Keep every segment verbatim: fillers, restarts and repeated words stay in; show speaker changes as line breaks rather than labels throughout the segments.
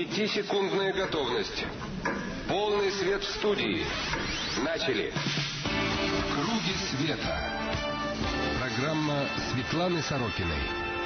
Пятисекундная готовность. Полный свет в студии. Начали.
В круге света. Программа Светланы Сорокиной.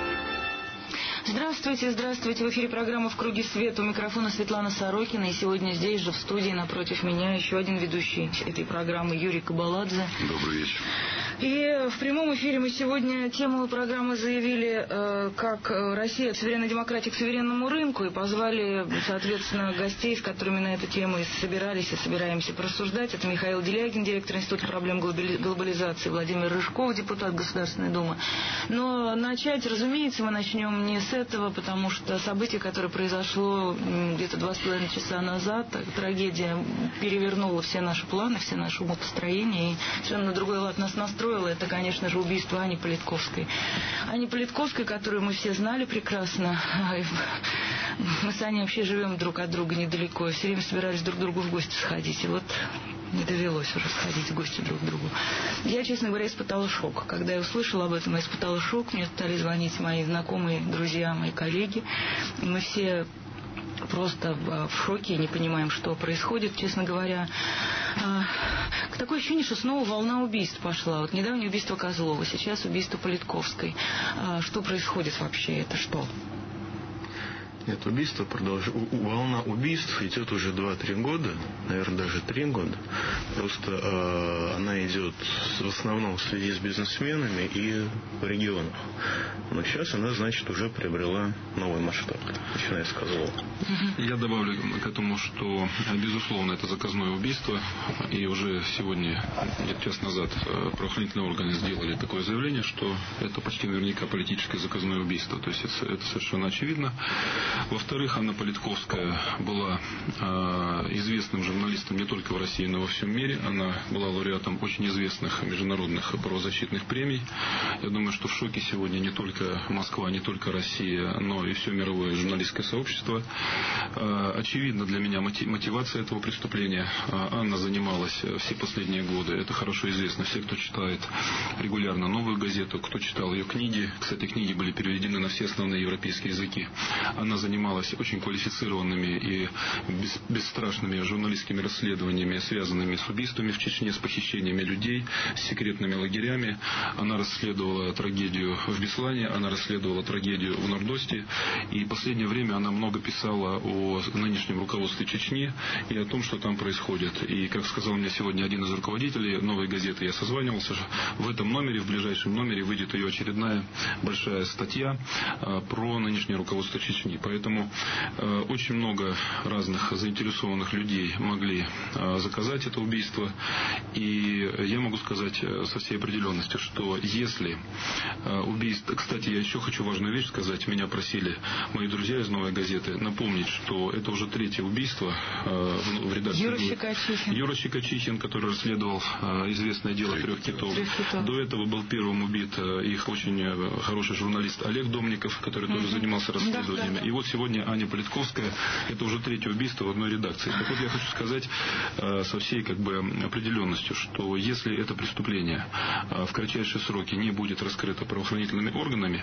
Здравствуйте, здравствуйте. В эфире программа «В круге света». У микрофона Светлана Сорокина. И сегодня здесь же, в студии, напротив меня, еще один ведущий этой программы Юрий Кабаладзе.
Добрый вечер.
И в прямом эфире мы сегодня тему программы заявили, э, как Россия суверенная демократия к суверенному рынку, и позвали, соответственно, гостей, с которыми на эту тему и собирались, и собираемся порассуждать. Это Михаил Делягин, директор Института проблем глобализации, Владимир Рыжков, депутат Государственной Думы. Но начать, разумеется, мы начнем не с этого, потому что событие, которое произошло где-то два с половиной часа назад, трагедия перевернула все наши планы, все наши умопостроения, и совершенно на другой лад нас настроило. Это, конечно же, убийство Ани Политковской. Ани Политковской, которую мы все знали прекрасно. Мы с Аней вообще живем друг от друга недалеко, все время собирались друг к другу в гости сходить, и вот не довелось уже сходить в гости друг к другу. Я, честно говоря, испытала шок. Когда я услышала об этом, я испытала шок. Мне стали звонить мои знакомые, друзья, мои коллеги. Мы все просто в шоке, не понимаем, что происходит, честно говоря. Такое ощущение, что снова волна убийств пошла. Вот недавнее убийство Козлова, сейчас убийство Политковской. Что происходит вообще? Это что?
Нет, убийство продолж... волна убийств идет уже два-три года, наверное, даже три года. Просто э, она идет в основном в связи с бизнесменами и в регионах. Но сейчас она, значит, уже приобрела новый масштаб, начиная с Козлова.
Я добавлю к этому, что, безусловно, это заказное убийство. И уже сегодня, где-то час назад, правоохранительные органы сделали такое заявление, что это почти наверняка политическое заказное убийство. То есть это, это совершенно очевидно. Во-вторых, Анна Политковская была э, известным журналистом не только в России, но и во всем мире. Она была лауреатом очень известных международных правозащитных премий. Я думаю, что в шоке сегодня не только Москва, не только Россия, но и все мировое журналистское сообщество. Э, очевидна для меня мотивация этого преступления. Э, Анна занималась все последние годы, это хорошо известно, все, кто читает регулярно «Новую газету», кто читал ее книги. Кстати, книги были переведены на все основные европейские языки. Она занималась очень квалифицированными и бесстрашными журналистскими расследованиями, связанными с убийствами в Чечне, с похищениями людей, с секретными лагерями. Она расследовала трагедию в Беслане, она расследовала трагедию в Нордосте. И в последнее время она много писала о нынешнем руководстве Чечни и о том, что там происходит. И, как сказал мне сегодня один из руководителей «Новой газеты», я созванивался, в этом номере, в ближайшем номере выйдет ее очередная большая статья про нынешнее руководство Чечни. Поэтому э, очень много разных заинтересованных людей могли э, заказать это убийство. И я могу сказать э, со всей определенностью, что если э, убийство... Кстати, я еще хочу важную вещь сказать. Меня просили мои друзья из «Новой газеты» напомнить, что это уже третье убийство э, в, в редакции...
Юра Щекочихин.
Юра Щекочихин, который расследовал э, известное дело трех китов. трех китов. До этого был первым убит э, их очень э, хороший журналист Олег Домников, который mm-hmm. тоже занимался расследованиями. Да, да, да. И вот сегодня Аня Политковская, это уже третье убийство в одной редакции. Так вот, я хочу сказать э, со всей как бы определенностью, что если это преступление э, в кратчайшие сроки не будет раскрыто правоохранительными органами,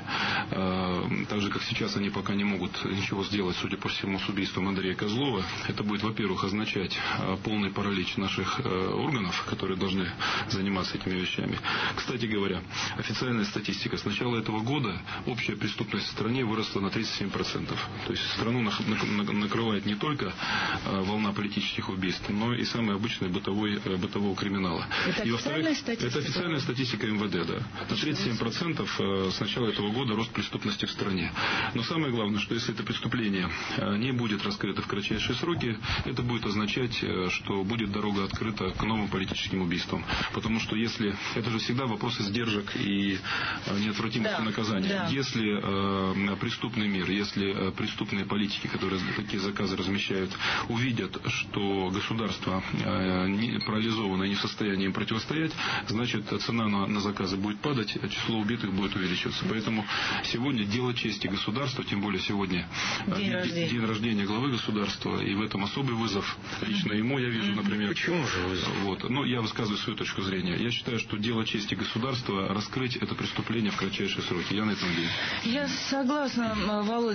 э, так же, как сейчас они пока не могут ничего сделать, судя по всему, с убийством Андрея Козлова, это будет, во-первых, означать э, полный паралич наших э, органов, которые должны заниматься этими вещами. Кстати говоря, официальная статистика: с начала этого года общая преступность в стране выросла на тридцать семь процентов. То есть страну накрывает не только волна политических убийств, но и самый обычный бытовой, бытового криминала.
Это
и,
официальная статистика?
Это официальная статистика эм вэ дэ, да. На тридцать семь процентов с начала этого года рост преступности в стране. Но самое главное, что если это преступление не будет раскрыто в кратчайшие сроки, это будет означать, что будет дорога открыта к новым политическим убийствам. Потому что если... Это же всегда вопрос издержек и неотвратимости да, наказания. Да. Если э, преступный мир, если преступные политики, которые такие заказы размещают, увидят, что государство э, не, парализовано и не в состоянии им противостоять, значит, цена на, на заказы будет падать, а число убитых будет увеличиваться. Поэтому сегодня дело чести государства, тем более сегодня день, э, рождения. день рождения главы государства, и в этом особый вызов. Лично ему я вижу, например...
Почему же вызов?
Вот. Ну, я высказываю свою точку зрения. Я считаю, что дело чести государства раскрыть это преступление в кратчайшие сроки. Я на этом надеюсь.
Я согласна, Володь, с этим.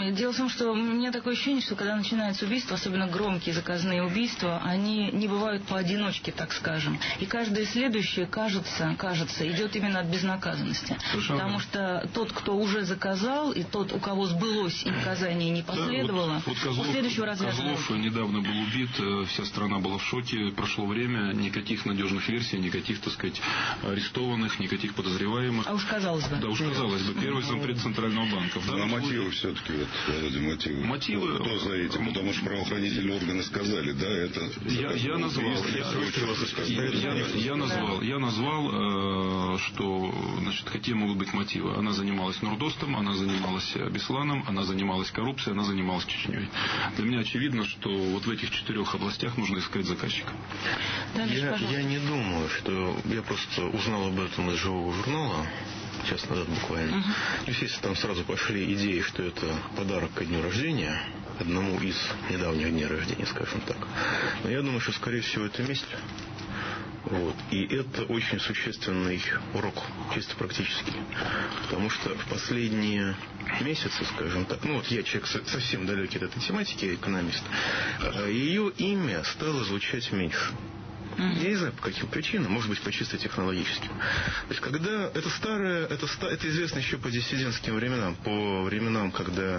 Дело в том, что у меня такое ощущение, что когда начинается убийство, особенно громкие заказные убийства, они не бывают поодиночке, так скажем. И каждое следующее, кажется, кажется, идет именно от безнаказанности. Совершенно. Потому что тот, кто уже заказал, и тот, у кого сбылось и наказание не последовало,
да, вот, вот Козлов,
у следующего развязывают.
Козлов недавно был убит, вся страна была в шоке, прошло время, никаких надежных версий, никаких, так сказать, арестованных, никаких подозреваемых.
А уж казалось бы.
Да, уж казалось бы. Первый зампред Центрального банка.
А случае... мотивы все-таки, вот, Володя, мотивы.
Мотивы...
Кто за этим? Потому что правоохранительные органы сказали, да, это...
Я, я назвал, я, я, я назвал, я назвал, э, что, значит, какие могут быть мотивы. Она занималась Нурдостом, она занималась Бесланом, она занималась коррупцией, она занималась Чечней. Для меня очевидно, что вот в этих четырех областях нужно искать заказчика.
Я, я не думаю, что... Я просто узнал об этом из живого журнала, час назад буквально. Uh-huh. Естественно, там сразу пошли идеи, что это подарок ко дню рождения, одному из недавних дней рождения, скажем так. Но я думаю, что, скорее всего, это месть. Вот. И это очень существенный урок, чисто практически. Потому что в последние месяцы, скажем так, ну вот я человек совсем далекий от этой тематики, я экономист, ее имя стало звучать меньше. Я не знаю, по каким причинам, может быть, по чисто технологическим. То есть, когда это старое, это, это известно еще по диссидентским временам, по временам, когда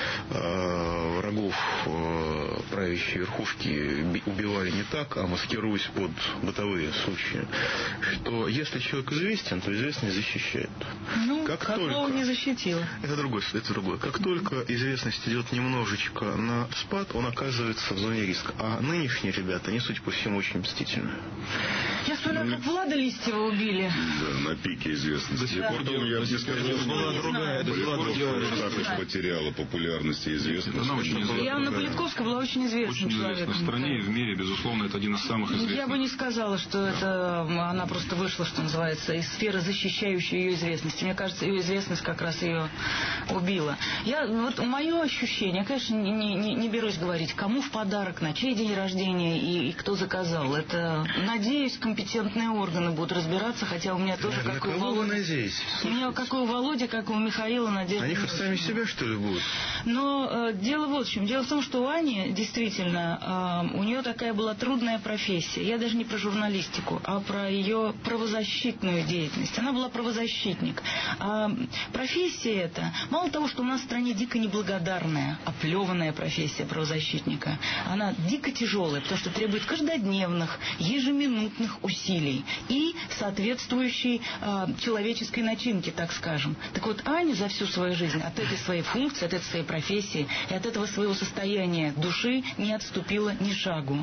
э, врагов э, правящей верхушки убивали не так, а маскируясь под бытовые случаи, что если человек известен, то известность защищает.
Ну, как только не защитила.
Это другое, это другое. Как только известность идет немножечко на спад, он оказывается в зоне риска. А нынешние ребята, они, судя по всему, очень мстительны.
Я вспоминаю, как Влада Листьева убили.
Да, на пике известности.
Да.
Потом, я бы не сказал, что
была другая. Это была другая.
Потеряла популярность и известность.
И Анна Политковская была очень известным
очень
человеком.
Очень известна в стране и в мире, безусловно, это один из самых известных.
Я бы не сказала, что это она просто вышла, что называется, из сферы, защищающей ее известности. Мне кажется, ее известность как раз ее убила. Я, вот мое ощущение, я, конечно, не, не, не берусь говорить, кому в подарок, на чей день рождения и, и кто заказал. Это, надеюсь, компетентные органы будут разбираться, хотя у меня тоже,
да,
как и у Володи, у меня, как и у Володи, как и у Михаила, Надежда.
Они хоть сами себя, что ли, будут?
Но э, дело вот в чем. Дело в том, что у Ани действительно, э, у нее такая была трудная профессия. Я даже не про журналистику, а про ее правозащитную деятельность. Она была правозащитник. А профессия эта, мало того, что у нас в стране дико неблагодарная, оплеванная профессия правозащитника, она дико тяжелая, потому что требует каждодневных, ежеминутных усилий и соответствующей э, человеческой начинки, так скажем. Так вот, Аня за всю свою жизнь от этой своей функции, от этой своей профессии и от этого своего состояния души не отступила ни шагу.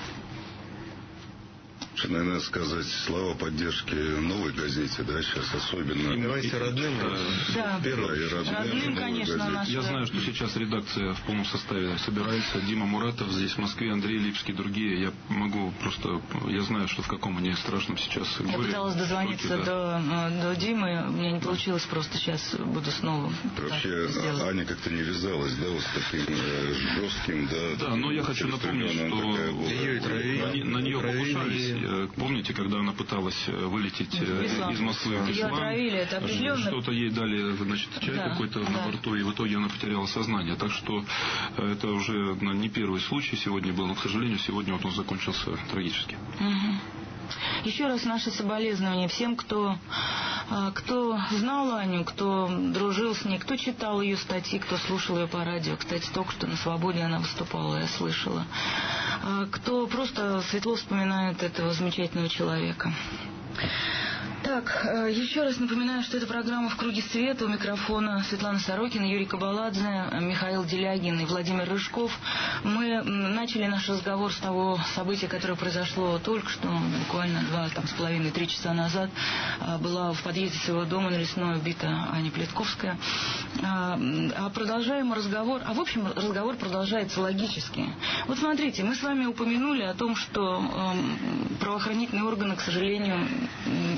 Наверное, сказать слова поддержки новой газете, да, сейчас особенно.
И давайте родным.
Да,
первое, и родным,
родным конечно, наш.
Я знаю, что сейчас редакция в полном составе собирается. Дима Муратов здесь в Москве, Андрей Липский, другие. Я могу просто, я знаю, что в каком они страшном сейчас горе.
Я пыталась дозвониться руки, да. до, до Димы, у меня не получилось, просто сейчас буду снова.
Вообще, Аня как-то не вязалась, да, вот с таким э, жестким, да.
Да, но я хочу напомнить, что на, на нее покушались. Помните, когда она пыталась вылететь из Москвы в Беслан, что-то ей дали, значит, чай да, какой-то да. на борту, и в итоге она потеряла сознание. Так что это уже не первый случай сегодня был, но, к сожалению, сегодня вот он закончился трагически.
Угу. Еще раз наши соболезнования всем, кто, кто знал Аню, кто дружил с ней, кто читал ее статьи, кто слушал ее по радио. Кстати, только что на «Свободе» она выступала, я слышала. Кто просто светло вспоминает этого замечательного человека. Так, еще раз напоминаю, что это программа «В круге света». У микрофона Светлана Сорокина, Юрий Кабаладзе, Михаил Делягин и Владимир Рыжков. Мы начали наш разговор с того события, которое произошло только что, буквально два там, с половиной, три часа назад. Была в подъезде своего дома на Лесной убита Аня Плетковская. А продолжаем разговор, а в общем разговор продолжается логически. Вот смотрите, мы с вами упомянули о том, что правоохранительные органы, к сожалению, не справляются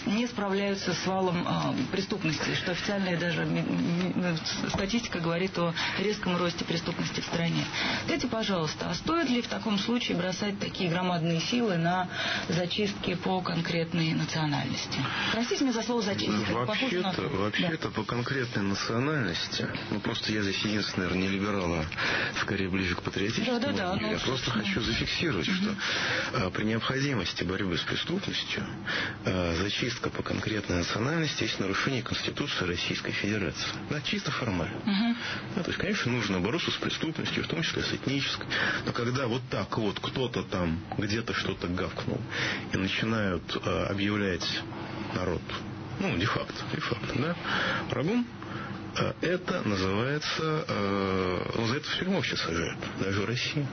справляются с валом э, преступности, что официальная даже статистика говорит о резком росте преступности в стране. Скажите, пожалуйста, а стоит ли в таком случае бросать такие громадные силы на зачистки по конкретной национальности? Простите меня за слово «зачистка».
Вообще-то, вообще-то да. По конкретной национальности, ну просто я здесь единственный, наверное, не либерал, а скорее ближе к патриотическому. Да, да, да, я ну, просто собственно. хочу зафиксировать, угу. что а, при необходимости борьбы с преступностью а, зачистка по конкретной национальности есть нарушение Конституции Российской Федерации. Да, чисто формально. Угу. Да, то есть, конечно, нужно бороться с преступностью, в том числе с этнической. Но когда вот так вот кто-то там где-то что-то гавкнул и начинают а, объявлять народ, ну, де-факто, де-факто, да, врагом, а, это называется, а, ну, за это в тюрьму вообще сажают, даже в России.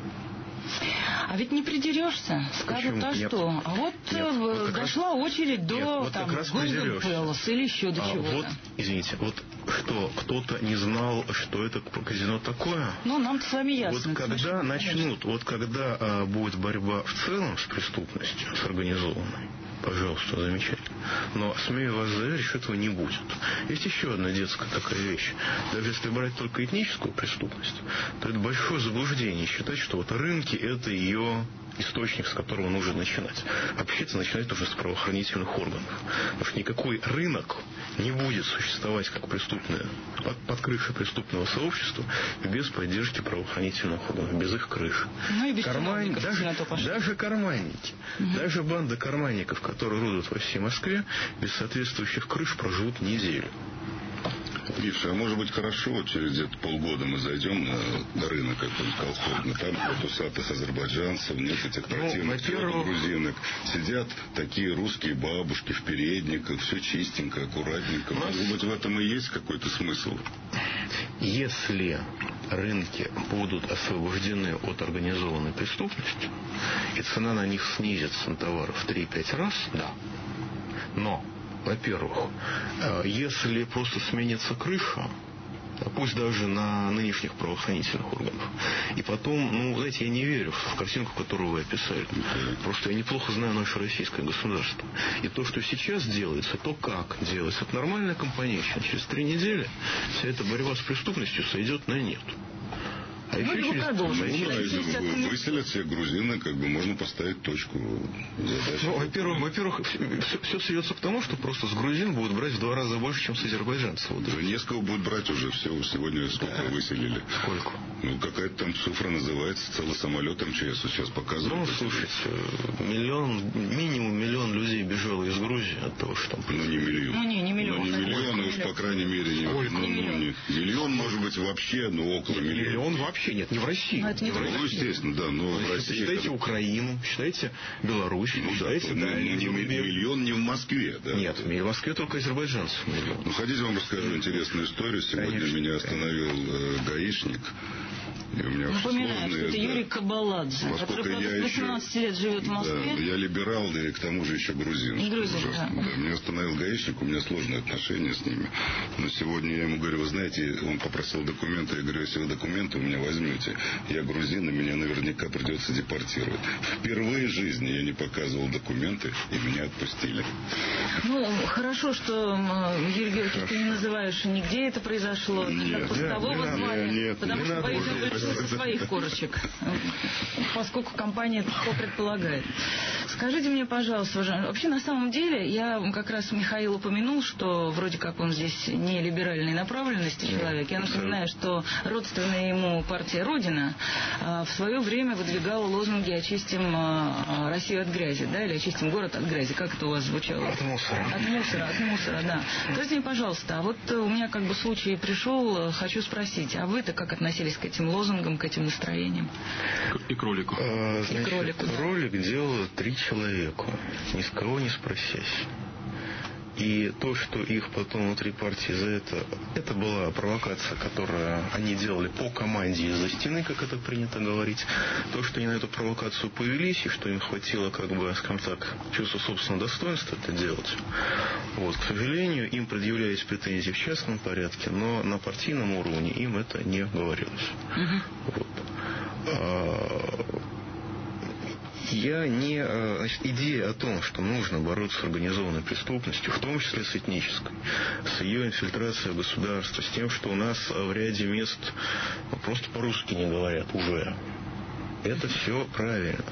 А ведь не придерешься. Скажут, а что? А вот нет, вот дошла раз, очередь до
нет,
там,
вот
Golden Palace или еще до
а,
чего-то.
Вот, извините, вот что, кто-то не знал, что это казино такое?
Ну, нам-то с вами ясно.
Вот когда
совершенно,
начнут, конечно. вот когда а, будет борьба в целом с преступностью, с организованной, пожалуйста, замечательно. Но смею вас заверить, что этого не будет. Есть еще одна детская такая вещь. Даже если брать только этническую преступность, то это большое заблуждение считать, что вот рынки — это ее источник, с которого нужно начинать. Вообще-то начинать нужно с правоохранительных органов. Потому что никакой рынок не будет существовать как преступное, под, под крышей преступного сообщества без поддержки правоохранительных органов, без их крыши.
Ну и без
Карман... даже, даже карманники, угу. даже банда карманников, которые рудут во всей Москве, без соответствующих крыш проживут неделю.
Миша, а может быть хорошо, вот через где-то полгода мы зайдем на рынок какой-нибудь колхозный, там вот усатых азербайджанцев, нет этих противных
ну,
грузинок, сидят такие русские бабушки в передниках, все чистенько, аккуратненько. Нас... Может быть, в этом и есть какой-то смысл?
Если рынки будут освобождены от организованной преступности, и цена на них снизится на товары в три-пять раз, да. Но во-первых, если просто сменится крыша, пусть даже на нынешних правоохранительных органах, и потом, ну, знаете, я не верю в картинку, которую вы описали. Просто я неплохо знаю наше российское государство. И то, что сейчас делается, то, как делается, это нормальная компанейщина. Через три недели вся эта борьба с преступностью сойдет на нет. А
ну,
еще через...
Ну, выселят все грузины, как бы можно поставить точку.
Ну, во-первых, во-первых, все, все сведется к тому, что просто с грузин будут брать в два раза больше, чем с азербайджанцев. Вот.
Да несколько будут брать уже, все, сегодня сколько да. выселили.
Сколько?
Ну, какая-то там цифра называется, целый самолет эм че эс сейчас показывают.
Ну, слушайте, миллион, минимум миллион людей бежало из Грузии от того, что там...
Ну, не миллион.
Ну, не, не миллион.
Ну, не миллион, уж, по крайней мере, не, ну, ну, не, миллион, может быть, вообще, но около миллиона.
Миллион вообще нет, не в России.
Но это не в
России. Ну, естественно, да, но в России...
Считайте
это...
Украину, считайте Беларусь,
ну,
считайте...
Да,
да,
не, не, миллион не в Москве, да?
Нет, в Москве только азербайджанцев миллион.
Ну, хотите, вам расскажу интересную историю. Сегодня конечно, меня остановил э, гаишник. И у меня
напоминаю,
сложные,
что это
да,
Юрий Кабаладзе, который, правда, с восемнадцати лет живет в Москве.
Да, я либерал, да и к тому же еще грузин.
Грузин, да.
Да. Меня остановил гаишник, у меня сложные отношения с ними. Но сегодня я ему говорю, вы знаете, он попросил документы, я говорю, если вы документы у меня возьмете, я грузин, и меня наверняка придется депортировать. Впервые в жизни я не показывал документы, и меня отпустили.
Ну, хорошо, что, Юрий Георгиевич, ты не называешь нигде это произошло,
нет,
как постового
нет,
звания,
нет,
потому
не
что,
надо,
боюсь, он пришел со своих корочек, поскольку компания это предполагает. Скажите мне, пожалуйста, уважаемый, вообще на самом деле, я как раз Михаил упомянул, что вроде как он здесь не либеральной направленности человек. Я напоминаю, что родственная ему партия «Родина» в свое время выдвигала лозунги «Очистим Россию от грязи», да, или «Очистим город от грязи». Как это у вас звучало?
От мусора.
От мусора, от мусора, да. Скажите мне, пожалуйста, а вот у меня как бы случай пришел, хочу спросить, а вы-то как относились к этим лозунгам, к этим настроениям?
И к ролику.
А, значит,
и к ролику, да.
Ролик делало три человека, ни с кого не спросясь. И то, что их потом внутри партии за это... Это была провокация, которую они делали по команде из-за стены, как это принято говорить. То, что они на эту провокацию повелись, и что им хватило, как бы, скажем так, чувства собственного достоинства это делать. Вот. К сожалению, им предъявлялись претензии в частном порядке, но на партийном уровне им это не говорилось. Угу. Вот. я не... Значит, идея о том, что нужно бороться с организованной преступностью, в том числе с этнической, с ее инфильтрацией в государство, с тем, что у нас в ряде мест ну, просто по-русски не говорят уже. Это все правильно.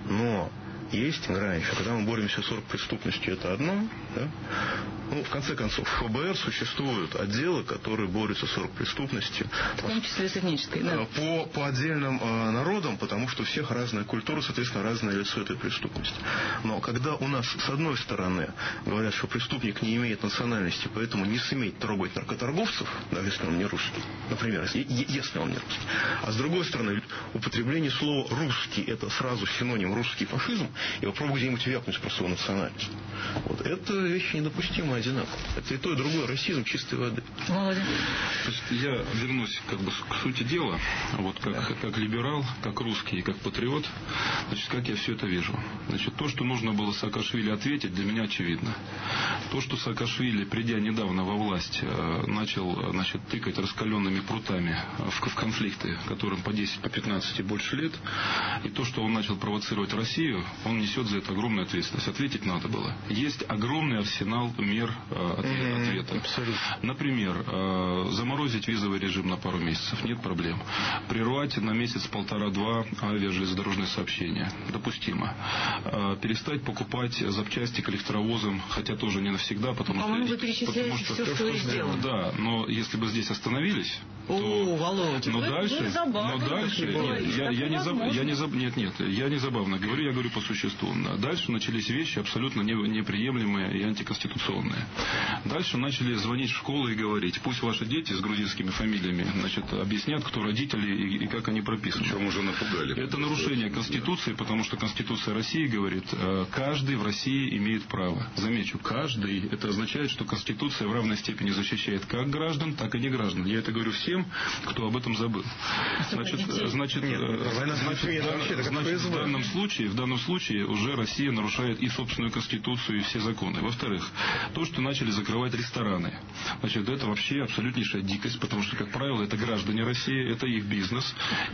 Но есть грань, что когда мы боремся с оргпреступностью, это одно, да? Ну, в конце концов, в ФБР существуют отделы, которые борются с оргпреступностью.
В том числе с этнической, да.
По, по отдельным э, народам, потому что у всех разная культура, соответственно, разное лицо этой преступности. Но когда у нас, с одной стороны, говорят, что преступник не имеет национальности, поэтому не сметь трогать наркоторговцев, даже если он не русский, например, если, если он не русский. А с другой стороны, употребление слова «русский» — это сразу синоним «русский фашизм», и попробуй где-нибудь вякнуть про свою национальность. Вот. Это вещи недопустимые одинаково. Это и то, и другое расизм чистой воды.
Володя.
То есть я вернусь как бы к сути дела. Вот как, да. как либерал, как русский и как патриот, значит, как я все это вижу. Значит, то, что нужно было Саакашвили ответить, для меня очевидно. То, что Саакашвили, придя недавно во власть, начал, значит, тыкать раскаленными прутами в, в конфликты, которым по десять, по пятнадцать и больше лет, и то, что он начал провоцировать Россию, он несет за это огромную ответственность. Ответить надо было. Есть огромный арсенал мер э, ответа.
Mm-hmm.
Например, э, заморозить визовый режим на пару месяцев. Нет проблем. Прервать на месяц, полтора-два авиажелезнодорожные сообщения. Допустимо. Э, перестать покупать запчасти к электровозам, хотя тоже не навсегда, потому
По-моему,
что...
вы перечисляете
потому что,
все, что сделано.
Да, но если бы здесь остановились...
О,
то,
Володя,
но
вы,
дальше,
вы забавно,
но дальше я, я, я, не заб, я не заб, нет, нет, я не забавно говорю, я говорю по существу. Дальше начались вещи абсолютно не, неприемлемые и антиконституционные. Дальше начали звонить в школы и говорить, пусть ваши дети с грузинскими фамилиями, значит, объяснят, кто родители и, и как они прописаны.
Причем уже напугали.
Это нарушение Конституции, потому что Конституция России говорит, каждый в России имеет право. Замечу, каждый. Это означает, что Конституция в равной степени защищает как граждан, так и не граждан. Я это говорю всем, кто об этом забыл. Значит, значит, Нет, значит, значит, значит в данном случае, в данном случае уже Россия нарушает и собственную Конституцию, и все законы. Во-вторых, то, что начали закрывать рестораны, значит, это вообще абсолютнейшая дикость, потому что, как правило, это граждане России, это их бизнес,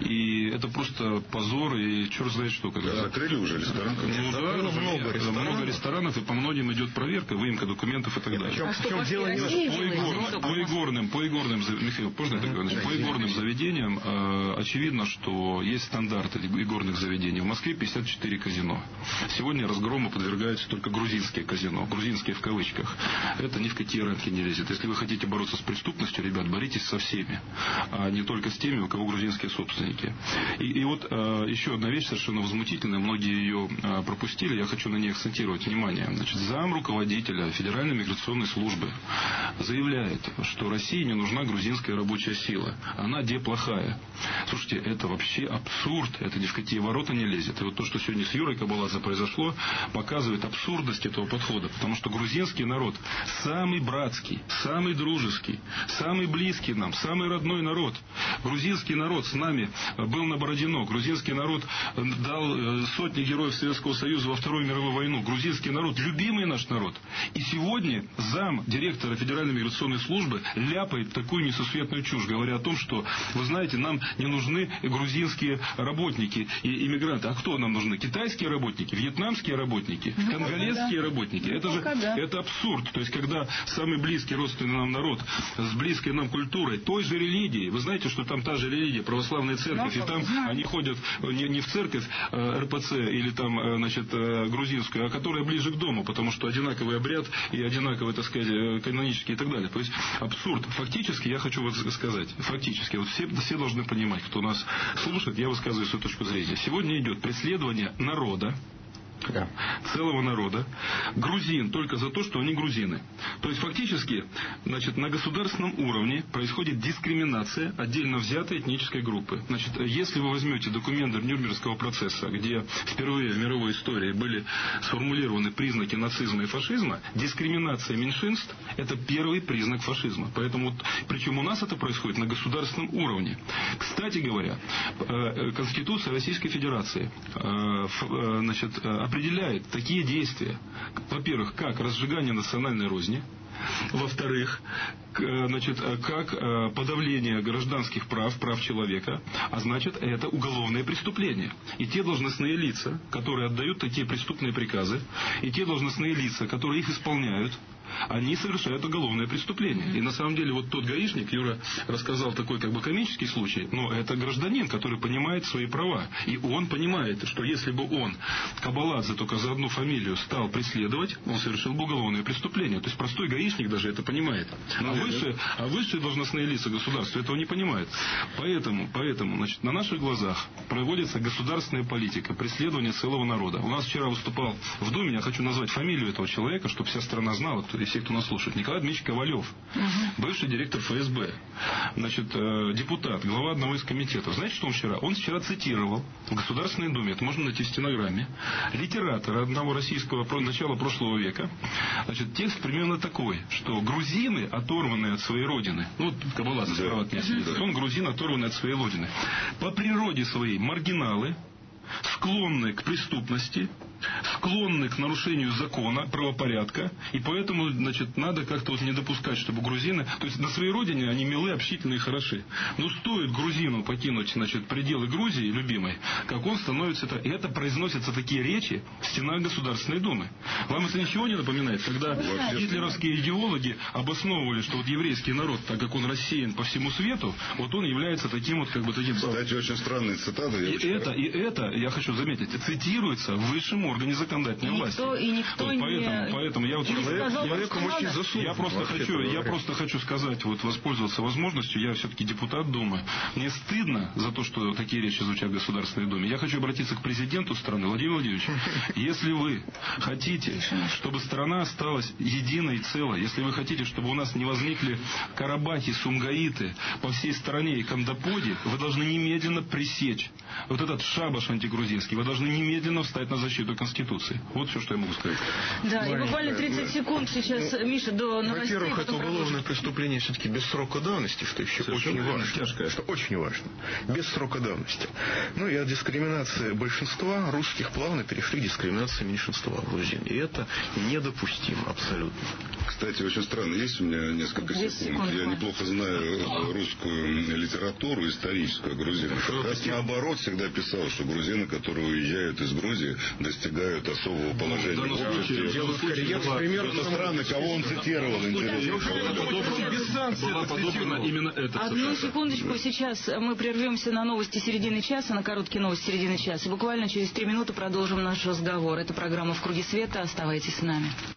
и это просто позор, и черт знает что. Когда...
Да, закрыли уже ресторан.
Ну, да, много, ресторанов. много ресторанов, и по многим идет проверка, выемка документов и так далее.
А что, дело не
по, игорным, по игорным, по игорным, Михаил, можно это говорить? По игорным заведениям э, очевидно, что есть стандарты игорных заведений. В Москве пятьдесят четыре казино. Сегодня разгрому подвергаются только грузинские казино. Грузинские в кавычках. Это ни в какие рамки не лезет. Если вы хотите бороться с преступностью, ребят, боритесь со всеми. А не только с теми, у кого грузинские собственники. И, и вот э, еще одна вещь совершенно возмутительная. Многие ее э, пропустили. Я хочу на ней акцентировать внимание. Значит, зам руководителя Федеральной миграционной службы заявляет, что России не нужна грузинская рабочая сила. Она деплохая. Слушайте, это вообще абсурд. Это ни в какие ворота не лезет. И вот то, что сегодня с Юрой Кабаладзе произошло, показывает абсурдность этого подхода. Потому что грузинский народ самый братский, самый дружеский, самый близкий нам, самый родной народ. Грузинский народ с нами был на Бородино. Грузинский народ дал сотни героев Советского Союза во Вторую мировую войну. Грузинский народ, любимый наш народ. И сегодня зам директора Федеральной миграционной службы ляпает такую несусветную чушь, говоря о том, что, вы знаете, нам не нужны грузинские работники и иммигранты. А кто нам нужны? Китайские работники, вьетнамские работники, ну, конголезские да. работники. Это же да. это абсурд. То есть, когда самый близкий родственный нам народ с близкой нам культурой, той же религии, вы знаете, что там та же религия, православная церковь, ну, и там знаю. они ходят не, не в церковь э, эр пэ цэ или там, э, значит, э, грузинскую, а которая ближе к дому, потому что одинаковый обряд и одинаковый, так сказать, канонический и так далее. То есть, абсурд. Фактически, я хочу вот сказать, фактически, вот все, все должны понимать, кто нас слушает, я высказываю свою точку зрения. Сегодня идет преследование народа, да. целого народа, грузин только за то, что они грузины. То есть фактически, значит, на государственном уровне происходит дискриминация отдельно взятой этнической группы. Значит, если вы возьмете документы Нюрнбергского процесса, где впервые в мировой истории были сформулированы признаки нацизма и фашизма, дискриминация меньшинств – это первый признак фашизма. Поэтому, причем у нас это происходит на государственном уровне. Кстати говоря, Конституция Российской Федерации, значит, определяет такие действия, во-первых, как разжигание национальной розни, Во-вторых, значит, как подавление гражданских прав, прав человека, а значит, это уголовное преступление. И те должностные лица, которые отдают такие преступные приказы, и те должностные лица, которые их исполняют, они совершают уголовное преступление. И на самом деле вот тот гаишник, Юра рассказал такой как бы комический случай, но это гражданин, который понимает свои права. И он понимает, что если бы он, Кабаладзе, только за одну фамилию стал преследовать, он совершил бы уголовное преступление. То есть простой гаишник даже это понимает. А высшие, а высшие должностные лица государства этого не понимают. Поэтому, поэтому значит, на наших глазах проводится государственная политика, преследование целого народа. У нас вчера выступал в Думе, я хочу назвать фамилию этого человека, чтобы вся страна знала, кто и все, кто нас слушает. Николай Дмитриевич Ковалев, угу. бывший директор эф эс бэ, значит, э, депутат, глава одного из комитетов. Знаете, что он вчера? Он вчера цитировал в Государственной Думе, это можно найти в стенограмме, литератора одного российского про начала прошлого века. Значит, текст примерно такой, что грузины, оторванные от своей родины, ну, вот Кабаладзе справа от меня сидит, он грузин, оторванный от своей родины, по природе своей маргиналы, склонны к преступности, склонны к нарушению закона, правопорядка, и поэтому, значит, надо как-то вот не допускать, чтобы грузины, то есть на своей родине они милы, общительные и хороши. Но стоит грузину покинуть, значит, пределы Грузии, любимой, как он становится, это, и это произносятся такие речи в стенах Государственной Думы. Вам это ничего не напоминает, когда гитлеровские идеологи обосновывали, что вот еврейский народ, так как он рассеян по всему свету, вот он является таким вот, как бы, таким...
Кстати, очень странные цитаты.
И это, и это, я хочу заметить, цитируется в высшем органе законодательной власти.
Никто, и никто
вот поэтому,
не...
поэтому я вот
не сказал,
очень засунулся. Я просто хочу, я просто хочу сказать, вот воспользоваться возможностью, я все-таки депутат Думы. Мне стыдно за то, что такие речи звучат в Государственной Думе. Я хочу обратиться к президенту страны, Владимир Владимирович. Если вы хотите, чтобы страна осталась единой и целой, если вы хотите, чтобы у нас не возникли Карабахи, Сумгаиты по всей стране и Кандаподи, вы должны немедленно пресечь вот этот шабаш антигрузинский. Вы должны немедленно встать на защиту Конституции. Вот все, что я могу сказать.
Да, Мария, и буквально тридцать секунд сейчас, ну, Миша, до новостей.
Во-первых, это уголовное преступление все-таки без срока давности, что еще совершенно очень важно. Тяжкое. Что очень важно. Без срока давности. Ну и от дискриминации большинства русских плавно перешли к дискриминации меньшинства грузин. И это недопустимо абсолютно.
Кстати, очень странно. Есть у меня несколько секунд. секунд. Я неплохо знаю русскую литературу историческую грузинов. Как раз наоборот всегда писал, что грузины, которые уезжают из Грузии, достигают особого положения в обществе. Это странно, кого он цитировал.
Была подобрана именно эта цитата.
Одну секундочку, сейчас мы прервемся на новости середины часа, на короткие новости середины часа. И буквально через три минуты продолжим наш разговор. Это программа «В круге света». Оставайтесь с нами.